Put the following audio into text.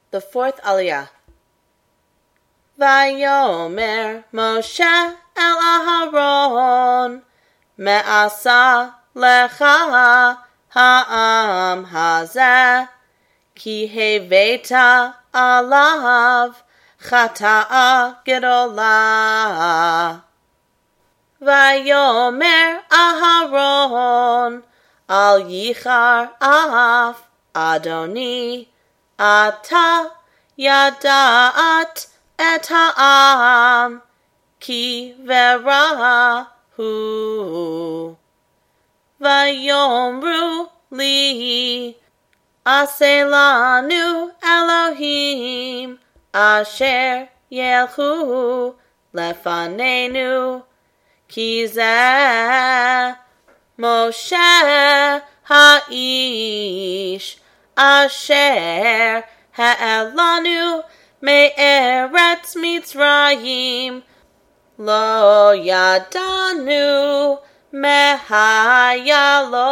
The fourth Aliyah. Vayomer Moshe el Aharon, Me'asa lecha ha'am hazeh, ki heveta alav chata'a gedolah. Vayomer Aharon al yichar af Adoni, ata yada'at et ha'am ki verahu. Vayomru li aselanu Elohim asher yelchu lefanenu, ki zeh Moshe ha'ish asher ha'elanu me'eretz Mitzrayim, lo yadanu mehaya lo